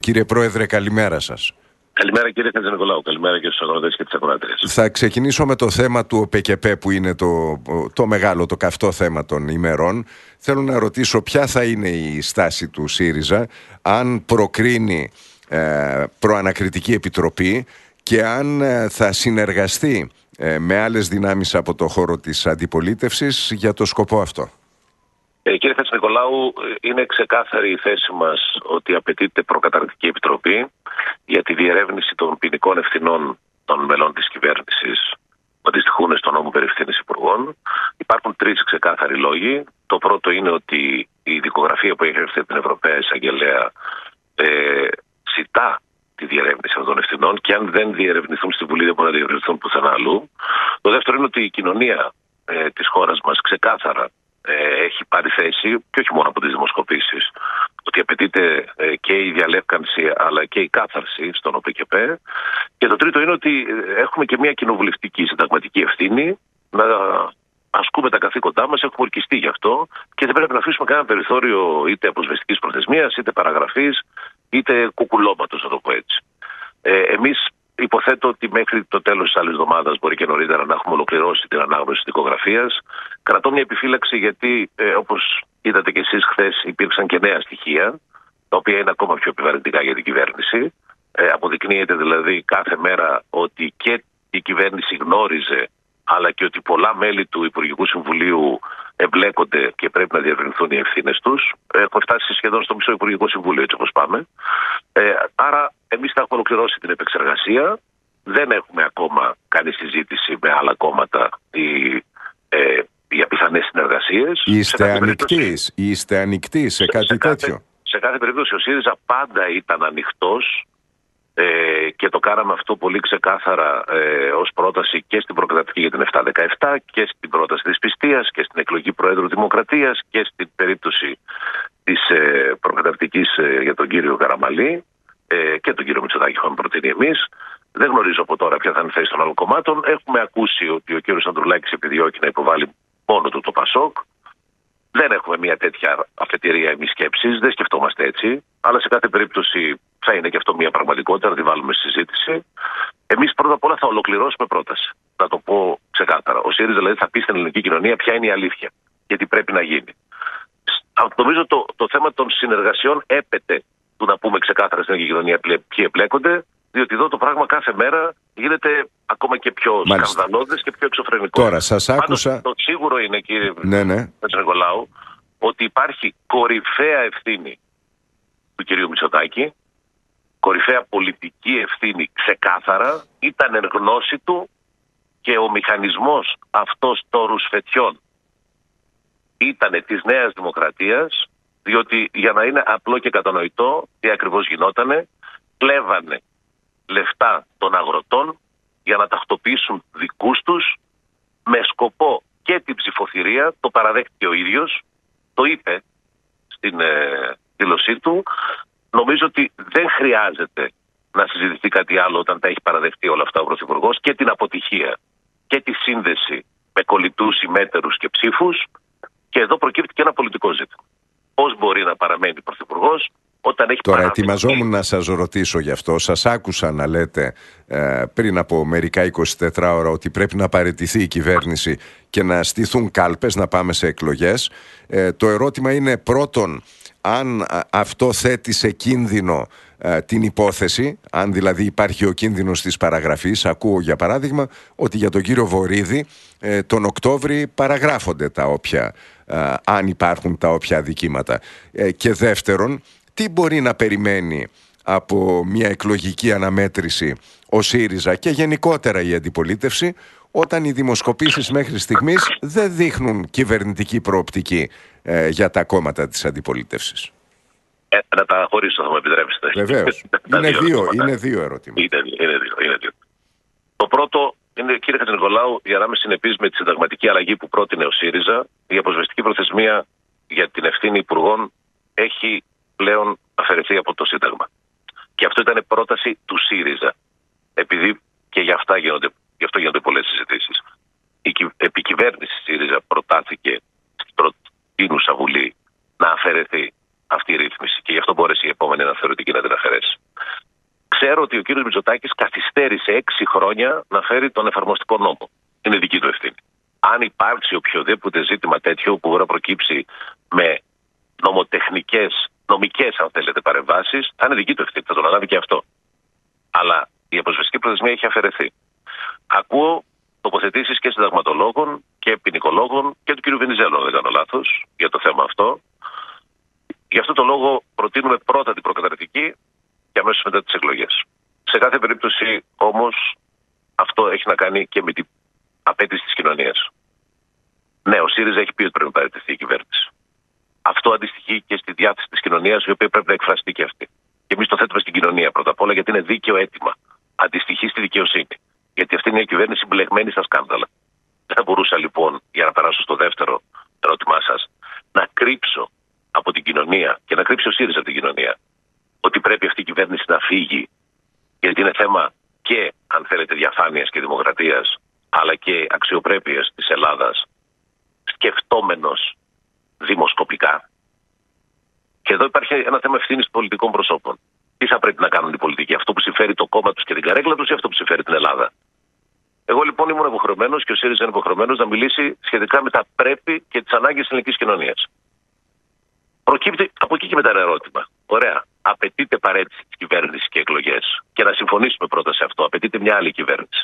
Κύριε Πρόεδρε, καλημέρα σας. Καλημέρα κύριε Χατζηνικολάου, καλημέρα και στους ακροατές και τις ακροάτριες. Θα ξεκινήσω με το θέμα του ΟΠΕΚΕΠΕ που είναι το μεγάλο, το καυτό θέμα των ημερών. Θέλω να ρωτήσω ποια θα είναι η στάση του ΣΥΡΙΖΑ, αν προκρίνει προανακριτική επιτροπή και αν θα συνεργαστεί με άλλες δυνάμεις από το χώρο της αντιπολίτευσης για το σκοπό αυτό. Κύριε Χατζηνικολάου, είναι ξεκάθαρη η θέση μας ότι απαιτείται προκαταρκτική επιτροπή για τη διερεύνηση των ποινικών ευθυνών των μελών της κυβέρνησης που αντιστοιχούν στον νόμο περί ευθύνης υπουργών. Υπάρχουν τρεις ξεκάθαροι λόγοι. Το πρώτο είναι ότι η δικογραφία που έχει έρθει από την Ευρωπαία Εισαγγελέα ζητά τη διερεύνηση αυτών των ευθυνών και αν δεν διερευνηθούν στη Βουλή δεν μπορούν να διερευνηθούν πουθενά αλλού. Το δεύτερο είναι ότι η κοινωνία της χώρας μας ξεκάθαρα έχει πάρει θέση, και όχι μόνο από τις δημοσκοπήσεις, ότι απαιτείται και η διαλεύκανση αλλά και η κάθαρση στον ΟΠΕΚΕΠΕ. Και το τρίτο είναι ότι έχουμε και μια κοινοβουλευτική συνταγματική ευθύνη να ασκούμε τα καθήκοντά μας, έχουμε ορκιστεί γι' αυτό και δεν πρέπει να αφήσουμε κανένα περιθώριο είτε αποσβεστικής προθεσμίας, είτε παραγραφής, είτε κουκουλώματος, να το πω έτσι. Εμείς υποθέτω ότι μέχρι το τέλος της άλλης εβδομάδας, μπορεί και νωρίτερα, να έχουμε ολοκληρώσει την ανάγνωση της δικογραφίας. Κρατώ μια επιφύλαξη γιατί, όπως είδατε και εσείς χθες, υπήρξαν και νέα στοιχεία, τα οποία είναι ακόμα πιο επιβαρυντικά για την κυβέρνηση. Αποδεικνύεται δηλαδή κάθε μέρα ότι και η κυβέρνηση γνώριζε, αλλά και ότι πολλά μέλη του Υπουργικού Συμβουλίου εμπλέκονται και πρέπει να διευρυνθούν οι ευθύνες τους. Έχουμε φτάσει σχεδόν στο μισό Υπουργικό Συμβούλιο, έτσι όπως πάμε. Άρα, εμείς θα έχουμε ολοκληρώσει την επεξεργασία. Δεν έχουμε ακόμα κάνει συζήτηση με άλλα κόμματα για πιθανές συνεργασίες. Είστε ανοιχτοί σε κάτι τέτοιο? Σε κάθε περίπτωση ο ΣΥΡΙΖΑ πάντα ήταν ανοιχτός και το κάναμε αυτό πολύ ξεκάθαρα ως πρόταση και στην προκαταρκτική για την 717 και στην πρόταση της Πιστείας και στην εκλογή Προέδρου Δημοκρατίας και στην περίπτωση της προκαταρκτικής για τον κύριο Καραμαλή και τον κύριο Μητσοτάκη που είχαμε προτείνει εμείς. Δεν γνωρίζω από τώρα ποια θα είναι η θέση των άλλων κομμάτων. Έχουμε ακούσει ότι ο κύριος Ανδρουλάκης επιδιώκει να υποβάλει μόνο του το ΠΑΣΟΚ. Δεν έχουμε μια τέτοια αφετηρία εμείς σκέψης, δεν σκεφτόμαστε έτσι. Αλλά σε κάθε περίπτωση θα είναι και αυτό μια πραγματικότητα, να τη βάλουμε στη συζήτηση. Εμείς πρώτα απ' όλα θα ολοκληρώσουμε πρόταση. Να το πω ξεκάθαρα. Ο ΣΥΡΙΖΑ δηλαδή θα πει στην ελληνική κοινωνία ποια είναι η αλήθεια και τι πρέπει να γίνει. Νομίζω το θέμα των συνεργασιών έπεται του να πούμε ξεκάθαρα στην ελληνική κοινωνία ποιοι εμπλέκονται, διότι εδώ το πράγμα κάθε μέρα γίνεται ακόμα και πιο σκανδαλώδες και πιο εξωφρενικό. Τώρα σας άκουσα. Το σίγουρο είναι, κύριε Χατζηνικολάου, ότι υπάρχει κορυφαία ευθύνη του κυρίου Μητσοτάκη, κορυφαία πολιτική ευθύνη ξεκάθαρα, ήταν εν γνώση του και ο μηχανισμός αυτός των ρουσφετιών ήταν της Νέας Δημοκρατίας, διότι για να είναι απλό και κατανοητό τι ακριβώς γινότανε, κλέβανε λεφτά των αγροτών για να τακτοποιήσουν δικούς τους με σκοπό και την ψηφοθυρία. Το παραδέχτηκε ο ίδιος, το είπε στην δήλωσή του. Νομίζω ότι δεν χρειάζεται να συζητηθεί κάτι άλλο όταν τα έχει παραδεχτεί όλα αυτά ο Πρωθυπουργός, και την αποτυχία και τη σύνδεση με κολλητούς ημέτερους και ψήφους. Και εδώ προκύπτει και ένα πολιτικό ζήτημα. Πώς μπορεί να παραμένει Πρωθυπουργός όταν έχει Τώρα ετοιμαζόμουν να σας ρωτήσω γι' αυτό. Σας άκουσα να λέτε πριν από μερικά 24 ώρα ότι πρέπει να παραιτηθεί η κυβέρνηση και να στηθούν κάλπες, να πάμε σε εκλογές. Το ερώτημα είναι πρώτον, αν αυτό θέτει σε κίνδυνο την υπόθεση, αν δηλαδή υπάρχει ο κίνδυνος της παραγραφής. Ακούω για παράδειγμα ότι για τον κύριο Βορίδη τον Οκτώβρη παραγράφονται τα όποια, αν υπάρχουν τα όποια αδικήματα. Και δεύτερον, τι μπορεί να περιμένει από μια εκλογική αναμέτρηση ο ΣΥΡΙΖΑ και γενικότερα η αντιπολίτευση, όταν οι δημοσκοπήσεις μέχρι στιγμής δεν δείχνουν κυβερνητική προοπτική για τα κόμματα της αντιπολίτευσης? Να τα χωρίσω, θα μου επιτρέψετε. Βεβαίως. Είναι δύο ερωτήματα. Είναι δύο. Το πρώτο είναι, κύριε Χατζηνικολάου, για να είμαι συνεπής με τη συνταγματική αλλαγή που πρότεινε ο ΣΥΡΙΖΑ, η αποσβεστική προθεσμία για την ευθύνη υπουργών έχει πλέον αφαιρεθεί από το Σύνταγμα. Και αυτό ήταν πρόταση του ΣΥΡΙΖΑ. Επειδή και γι' αυτό γίνονται πολλές συζητήσεις. Η επικυβέρνηση ΣΥΡΙΖΑ προτάθηκε στην προτείνουσα Βουλή να αφαιρεθεί αυτή η ρύθμιση και γι' αυτό μπόρεσε η επόμενη αναθεωρητική να την αφαιρέσει. Ξέρω ότι ο κύριος Μητσοτάκης καθυστέρησε 6 χρόνια να φέρει τον εφαρμοστικό νόμο. Είναι δική του ευθύνη. Αν υπάρξει οποιοδήποτε ζήτημα τέτοιο που μπορεί να προκύψει με νομικές αν θέλετε παρεμβάσεις, θα είναι δική του ευθύνη. Θα τον αναλάβει και αυτό. Αλλά η αποσβεστική προθεσμία έχει αφαιρεθεί. Ακούω τοποθετήσεις και συνταγματολόγων και ποινικολόγων και του κ. Βενιζέλου, αν δεν κάνω λάθος, για το θέμα αυτό. Γι' αυτό το λόγο προτείνουμε πρώτα την προκαταρκτική και αμέσως μετά τις εκλογές. Σε κάθε περίπτωση όμως αυτό έχει να κάνει και με την απέτηση της κοινωνίας. Ναι, ο ΣΥΡΙΖΑ έχει πει ότι πρέπει να παραιτηθεί η κυβέρνηση. Αυτό αντιστοιχεί και στη διάθεση της κοινωνίας, η οποία πρέπει να εκφραστεί και αυτή. Και εμείς το θέτουμε στην κοινωνία πρώτα απ' όλα, γιατί είναι δίκαιο αίτημα. Αντιστοιχεί στη δικαιοσύνη. Γιατί αυτή είναι μια κυβέρνηση μπλεγμένη στα σκάνδαλα. Δεν θα μπορούσα λοιπόν, για να περάσω στο δεύτερο ερώτημά σας, να κρύψω από την κοινωνία και να κρύψει ο ΣΥΡΙΖΑ από την κοινωνία ότι πρέπει αυτή η κυβέρνηση να φύγει, γιατί είναι θέμα και, αν θέλετε, διαφάνειας και δημοκρατίας, αλλά και αξιοπρέπειας της Ελλάδας, σκεφτόμενος δημοσκοπικά. Και εδώ υπάρχει ένα θέμα ευθύνης πολιτικών προσώπων. Τι θα πρέπει να κάνουν οι πολιτικοί, αυτό που συμφέρει το κόμμα τους και την καρέκλα τους ή αυτό που συμφέρει την Ελλάδα? Εγώ λοιπόν ήμουν υποχρεωμένος και ο ΣΥΡΙΖΑ είναι υποχρεωμένος να μιλήσει σχετικά με τα πρέπει και τις ανάγκες της ελληνικής κοινωνίας. Προκύπτει από εκεί και μετά ένα ερώτημα. Ωραία. Απαιτείται παρέτηση της κυβέρνησης και εκλογές. Και να συμφωνήσουμε πρώτα σε αυτό. Απαιτείται μια άλλη κυβέρνηση.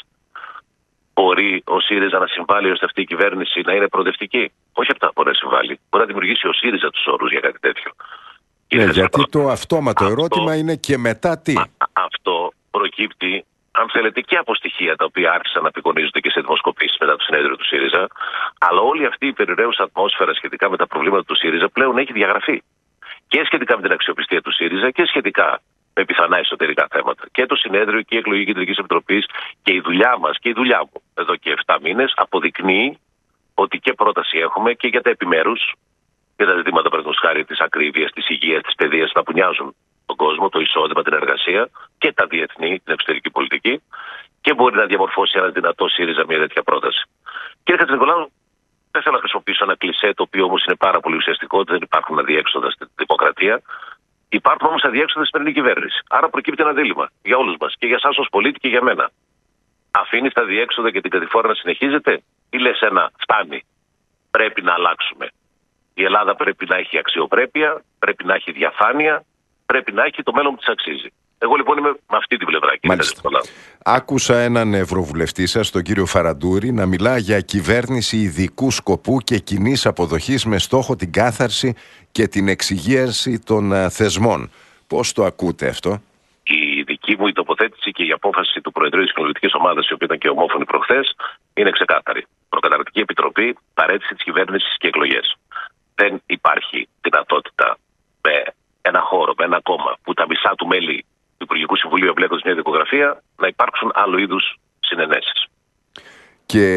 Μπορεί ο ΣΥΡΙΖΑ να συμβάλλει ώστε αυτή η κυβέρνηση να είναι προοδευτική? Όχι αυτά μπορεί να συμβάλλει. Μπορεί να δημιουργήσει ο ΣΥΡΙΖΑ τους όρους για κάτι τέτοιο. Ναι, γιατί το αυτόματο ερώτημα είναι και μετά τι. Αυτό προκύπτει, αν θέλετε, και από στοιχεία τα οποία άρχισαν να απεικονίζονται και σε δημοσκοπήσεις μετά το συνέδριο του ΣΥΡΙΖΑ. Αλλά όλη αυτή η περιραίουσα ατμόσφαιρα σχετικά με τα προβλήματα του ΣΥΡΙΖΑ πλέον έχει διαγραφεί. Και σχετικά με την αξιοπιστία του ΣΥΡΙΖΑ και σχετικά με πιθανά εσωτερικά θέματα. Και το συνέδριο και η εκλογή Κεντρικής Επιτροπής και η δουλειά μας και η δουλειά μου εδώ και 7 μήνες αποδεικνύει ότι και πρόταση έχουμε και για τα επιμέρους, για τα ζητήματα παραδείγματος χάρη της ακρίβειας, της υγείας, της παιδείας, τα που νοιάζουν τον κόσμο, το εισόδημα, την εργασία και τα διεθνή, την εξωτερική πολιτική, και μπορεί να διαμορφώσει ένα δυνατό ΣΥΡΙΖΑ μια τέτοια πρόταση. Κύριε Χατζηνικολάου, δεν θέλω να χρησιμοποιήσω ένα κλισέ, το οποίο όμως είναι πάρα πολύ ουσιαστικό, ότι δεν υπάρχουν αδιέξοδα στην δημοκρατία. Υπάρχουν όμως αδιέξοδα στην ελληνική κυβέρνηση. Άρα προκύπτει ένα δίλημμα για όλους μας, και για εσάς ως πολίτη και για μένα. Αφήνεις τα αδιέξοδα και την κατηφόρα να συνεχίζεται, ή λες φτάνει, πρέπει να αλλάξουμε? Η Ελλάδα πρέπει να έχει αξιοπρέπεια, πρέπει να έχει διαφάνεια, πρέπει να έχει το μέλλον που της αξίζει. Εγώ λοιπόν είμαι με αυτή την πλευρά, κύριε Χατζηνικολάου. Άκουσα έναν ευρωβουλευτή σας, τον κύριο Φαραντούρη, να μιλά για κυβέρνηση ειδικού σκοπού και κοινής αποδοχής με στόχο την κάθαρση και την εξυγίαση των θεσμών. Πώς το ακούτε αυτό? Η δική μου η τοποθέτηση και η απόφαση του Προεδρείου της Κοινοβουλευτικής Ομάδας, η οποία ήταν και ομόφωνη προχθές, είναι ξεκάθαρη. Προκαταρκτική επιτροπή, παρέτηση της κυβέρνησης και εκλογές. Δεν υπάρχει δυνατότητα με ένα χώρο, με ένα κόμμα που τα μισά του μέλη του Υπουργικού Συμβουλίου εμπλέκονται σε μια δικογραφία, να υπάρξουν άλλου είδους συνενέσεις. Και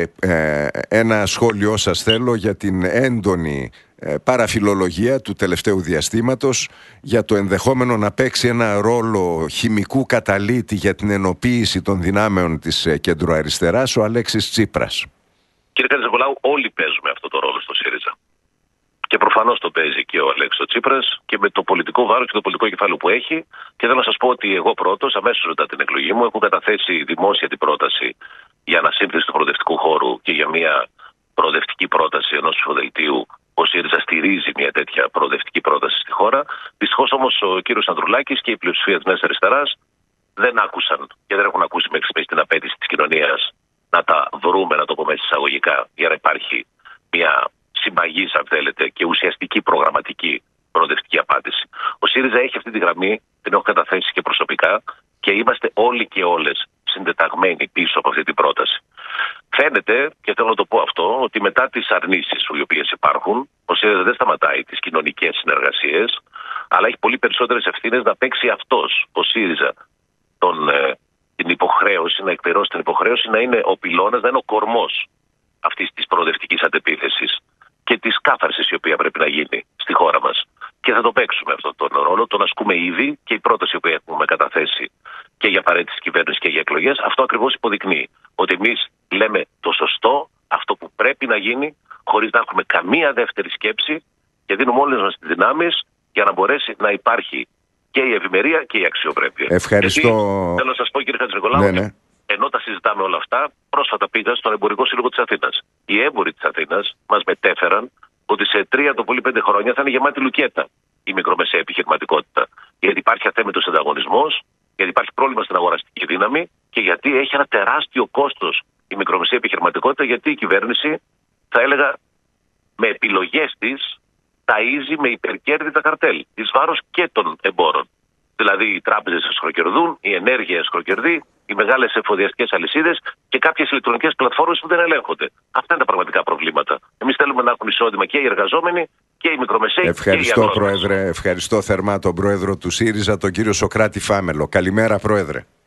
ένα σχόλιο σας θέλω για την έντονη παραφιλολογία του τελευταίου διαστήματος για το ενδεχόμενο να παίξει ένα ρόλο χημικού καταλύτη για την ενοποίηση των δυνάμεων της κεντροαριστεράς ο Αλέξης Τσίπρας. Κύριε Χατζηνικολάου, όλοι παίζουμε αυτό το ρόλο στο ΣΥΡΙΖΑ. Και προφανώς το παίζει και ο Αλέξης Τσίπρας και με το πολιτικό βάρος και το πολιτικό κεφάλαιο που έχει. Και θέλω να σας πω ότι εγώ πρώτος, αμέσως μετά την εκλογή μου, έχω καταθέσει δημόσια την πρόταση για ανασύνθεση του προοδευτικού χώρου και για μια προοδευτική πρόταση ενός ψηφοδελτίου. Ο ΣΥΡΙΖΑ στηρίζει μια τέτοια προοδευτική πρόταση στη χώρα. Δυστυχώς όμως ο κύριος Ανδρουλάκης και η πλειοψηφία της Νέας Αριστεράς δεν άκουσαν και δεν έχουν ακούσει μέχρι στιγμής την απέτηση της κοινωνίας να τα βρούμε, να το πούμε εισαγωγικά, για να υπάρχει μια συμπαγής, αν θέλετε, και ουσιαστική προγραμματική προοδευτική απάντηση. Ο ΣΥΡΙΖΑ έχει αυτή τη γραμμή, την έχω καταθέσει και προσωπικά, και είμαστε όλοι και όλες συντεταγμένοι πίσω από αυτή την πρόταση. Φαίνεται, και θέλω να το πω αυτό, ότι μετά τις αρνήσεις οι οποίες υπάρχουν, ο ΣΥΡΙΖΑ δεν σταματάει τις κοινωνικές συνεργασίες, αλλά έχει πολύ περισσότερες ευθύνες να παίξει αυτός, ο ΣΥΡΙΖΑ, την υποχρέωση, να εκπληρώσει την υποχρέωση, να είναι ο πυλώνας, να είναι ο κορμός αυτής της προοδευτικής αντεπίθεσης και της κάθαρσης η οποία πρέπει να γίνει στη χώρα μας. Και θα το παίξουμε αυτόν τον ρόλο, τον ασκούμε ήδη, και η πρόταση που έχουμε καταθέσει και για παρέτηση κυβέρνησης και για εκλογές, αυτό ακριβώς υποδεικνύει. Ότι εμείς λέμε το σωστό, αυτό που πρέπει να γίνει, χωρίς να έχουμε καμία δεύτερη σκέψη, και δίνουμε όλες μας τις δυνάμεις για να μπορέσει να υπάρχει και η ευημερία και η αξιοπρέπεια. Ευχαριστώ. Γιατί, θέλω να σας πω, κύριε Χατζηνικολάου, ναι. ενώ τα συζητάμε όλα αυτά, πρόσφατα πήγα στον Εμπορικό Σύλλογο της Αθήνας. Οι έμποροι της Αθήνας μας μετέφεραν ότι σε 3 το πολύ 5 χρόνια θα είναι γεμάτη λουκέτα η μικρομεσαία επιχειρηματικότητα. Γιατί υπάρχει αθέμητος ανταγωνισμός, γιατί υπάρχει πρόβλημα στην αγοραστική δύναμη και γιατί έχει ένα τεράστιο κόστος η μικρομεσαία επιχειρηματικότητα, γιατί η κυβέρνηση, θα έλεγα, με επιλογές της ταΐζει με υπερκέρδη τα καρτέλ, εις βάρος και των εμπόρων. Δηλαδή οι τράπεζες εσχροκερδούν, η ενέργεια εσχροκερδεί, οι μεγάλες εφοδιαστικές αλυσίδες και κάποιες ηλεκτρονικές πλατφόρμες που δεν ελέγχονται. Αυτά είναι τα πραγματικά προβλήματα. Εμείς θέλουμε να έχουν εισόδημα και οι εργαζόμενοι και οι μικρομεσαίοι. Ευχαριστώ, και οι Πρόεδρε. Ευχαριστώ θερμά τον Πρόεδρο του ΣΥΡΙΖΑ, τον κύριο Σωκράτη Φάμελο. Καλημέρα, Πρόεδρε.